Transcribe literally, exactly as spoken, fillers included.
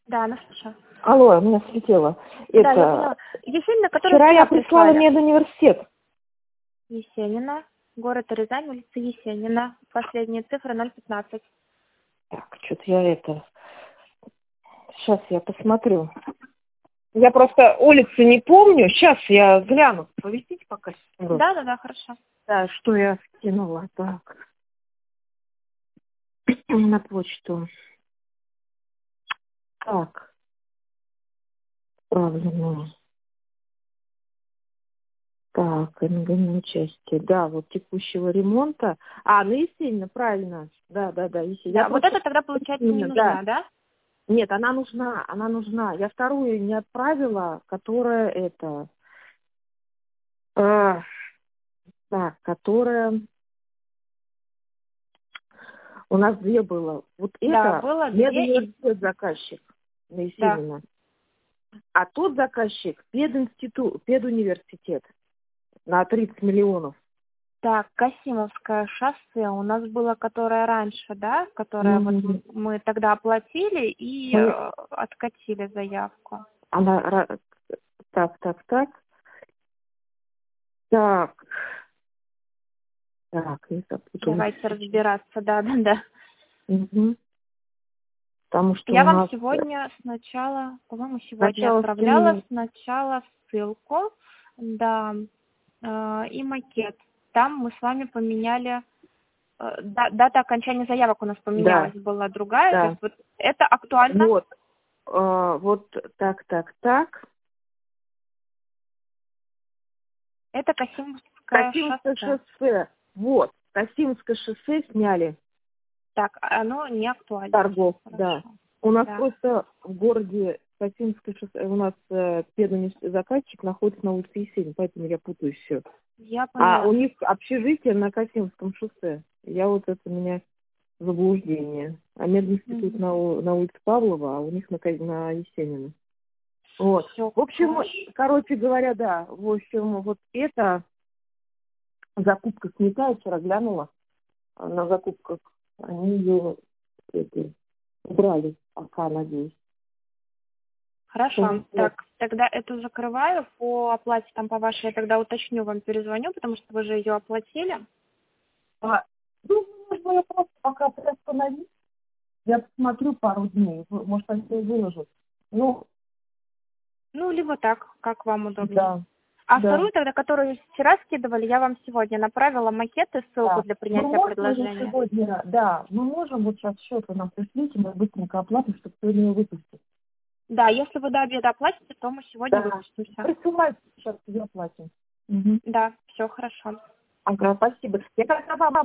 Да, она слушаю. Алло, меня слетело. Да, я Это... поняла. Есенина, которую Вчера я вчера прислала прислали. медуниверситет. Есенина, город Рязань, улица Есенина. Последние цифры ноль пятнадцать. Так, что-то я это... Сейчас я посмотрю. Я просто улицы не помню. Сейчас я гляну. Повесите пока секунду. Да, да, да, хорошо. Да, что я скинула. Так. На почту. Так. Правильно. Так, НГ участие. Да, вот текущего ремонта. А, ну Есенина, правильно. Да, да, да, Есенина. Да, Я вот просто... это тогда, получается, не Да. нужна, да? Нет, она нужна, она нужна. Я вторую не отправила, которая это... э, так, которая... У нас две было. Вот Да, это было две и... медуниверситет заказчик на Да. Есенина. А тот заказчик пединститут, педуниверситет на тридцать миллионов. Так, Касимовское шоссе у нас было, которое раньше, да? Которое вот Мгм. мы тогда оплатили и Мы- э, откатили заявку. Она... ра- Так, так, так. Так. Так, я запуталась. Давайте разбираться, да, да, да. Мгм. Потому что Я у вам нас сегодня сначала, по-моему, сегодня сначала отправляла скинули... сначала ссылку, да, э, и макет. Там мы с вами поменяли, э, да- дата окончания заявок у нас Да, поменялась, была другая, то да. есть вот это актуально, Вот. А, вот так, так, так. это Касимовское Касимское шоссе. шоссе. Вот. Касимское шоссе сняли. Так, оно не актуально. Торгов, да. Хорошо. У нас Да. просто в городе Касимское шоссе, у нас э, первый заказчик находится на улице Есенина, поэтому я путаю все. Я А поняла. у них общежитие на Касимском шоссе. Я вот это у меня заблуждение. А мединститут Мгм. на, у- на улице Павлова, а у них на, Ка- на Есенина. Вот. Все В общем, хорошо. короче говоря, да. В общем, вот это закупка снята, я вчера глянула а, на закупках. Они ее это, убрали пока, надеюсь. Хорошо. Вот. Так, тогда эту закрываю. По оплате там по вашей я тогда уточню, вам перезвоню, потому что вы же ее оплатили. А, ну, можно я просто пока приостановить. Я посмотрю пару дней. в- Может, они ее выложат. Ну, Ну, либо так, как вам удобнее. да, А да. вторую тогда, которую вчера скидывали, я вам сегодня направила макет и ссылку Да. для Мы принятия можем ее предложения. сегодня, да, мы можем вот сейчас счет нам пришлите, мы быстренько оплатим, чтобы сегодня ее выпустить. Да, если вы до обеда оплатите, то мы сегодня Да. выпустимся. Присылайте сейчас, ее оплатим. Угу. Да, все хорошо. Ага, спасибо. Я как-то вам